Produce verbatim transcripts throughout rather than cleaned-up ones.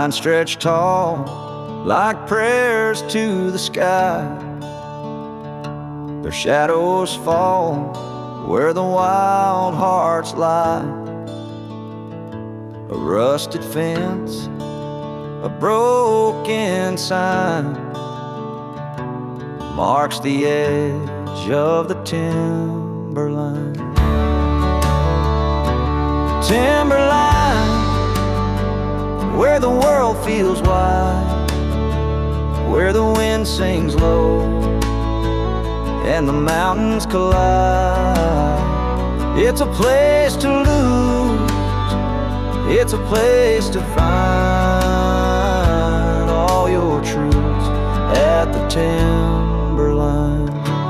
Pines stretch tall like prayers to the sky. Their shadows fall where the wild hearts lie. A rusted fence, a broken sign, marks the edge of the timberline. Timberline, where the world feels wide, where the wind sings low and the mountains collide. It's a place to lose, it's a place to find all your truths at the timberline.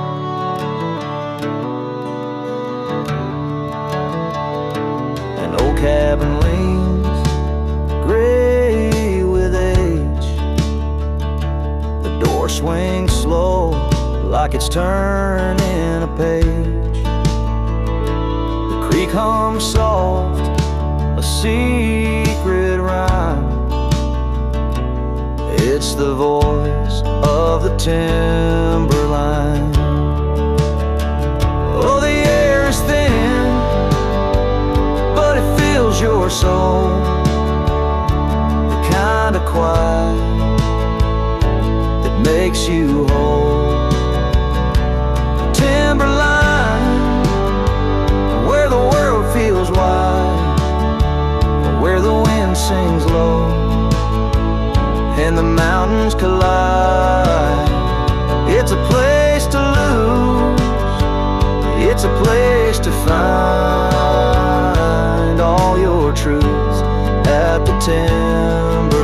An old cabin leans gray with age. The door swings slow like it's turning a page. The creek hums soft, a secret rhyme. It's the voice of the timberline. Oh, the air is thin, but it fills your soul. The kind of quiet that makes you whole. Timberline, where the world feels wide, where the wind sings low and the mountains collide. It's a place to lose, it's a place to find all your truths at the timberline.